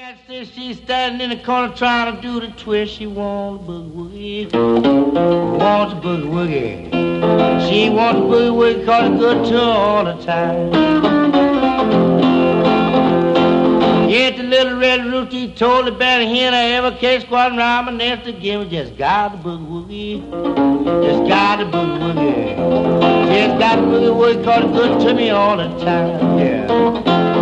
She's standing in the corner trying to do the twist. She wants a boogie woogie. Wants a boogie woogie. She wants a boogie woogie 'cause it's good to her all the time. Yet the little red rooster told the Benny hen I ever case squatting around my nest again. We just got the boogie woogie. Just got the boogie woogie. Just got the boogie woogie 'cause it's good to me all the time. Yeah.